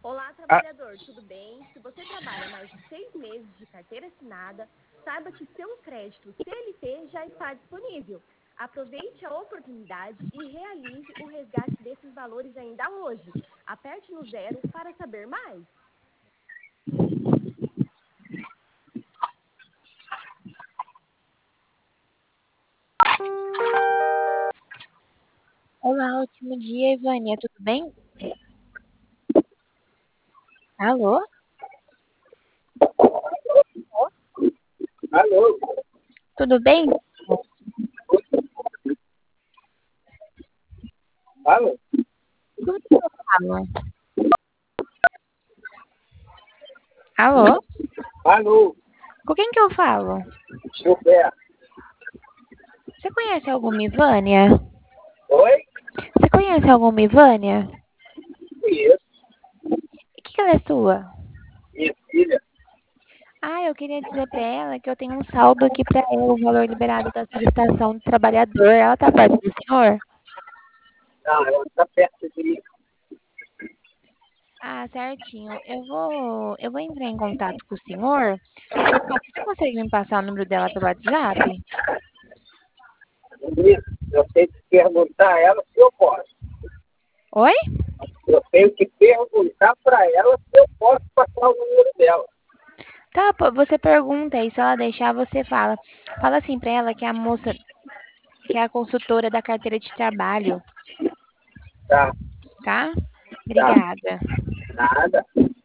Olá, Ah, trabalhador, tudo bem? Se você trabalha mais de 6 meses de carteira assinada, saiba que seu crédito CLT já está disponível. Aproveite a oportunidade e realize o resgate desses valores ainda hoje. Aperte no 0 para saber mais. Olá, ótimo dia, Ivânia, tudo bem? Alô? alô? Tudo bem? Alô? Com quem eu falo? Alô? Alô? Com quem que eu falo? Gilberto? Você conhece alguma Ivânia? Oi? Você conhece alguma Ivânia? Conheço. E que ela é sua? Minha filha? Ah, eu queria dizer pra ela que eu tenho um saldo aqui pra ela, o valor liberado da solicitação do trabalhador. Ela tá perto do senhor? Não, ela está perto de mim. Ah, certinho. Eu vou entrar em contato com o senhor. Só que você consegue me passar o número dela pelo WhatsApp? Eu tenho que perguntar a ela se eu posso. Oi? Eu tenho que perguntar para ela se eu posso passar o número dela. Tá, pô, você pergunta e se ela deixar, você fala. Fala assim pra ela que é a moça, que é a consultora da carteira de trabalho, Tá, tá? tá. Obrigada. Nada.